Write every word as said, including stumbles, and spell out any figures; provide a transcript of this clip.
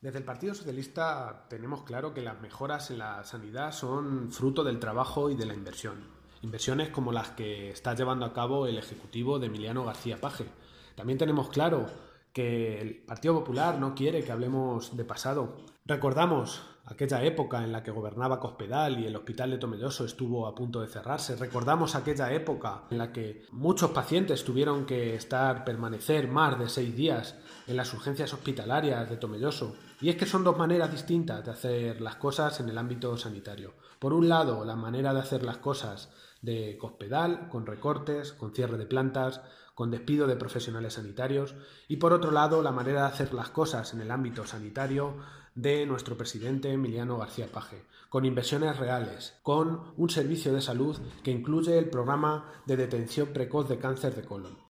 Desde el Partido Socialista tenemos claro que las mejoras en la sanidad son fruto del trabajo y de la inversión. Inversiones como las que está llevando a cabo el Ejecutivo de Emiliano García Paje. También tenemos claro que el Partido Popular no quiere que hablemos de pasado. Recordamos aquella época en la que gobernaba Cospedal y el hospital de Tomelloso estuvo a punto de cerrarse. Recordamos aquella época en la que muchos pacientes tuvieron que estar, permanecer más de seis días en las urgencias hospitalarias de Tomelloso. Y es que son dos maneras distintas de hacer las cosas en el ámbito sanitario. Por un lado, la manera de hacer las cosas de Cospedal, con recortes, con cierre de plantas, con despido de profesionales sanitarios, y por otro lado, la manera de hacer las cosas en el ámbito sanitario de nuestro presidente Emiliano García Paje, con inversiones reales, con un servicio de salud que incluye el programa de detención precoz de cáncer de colon.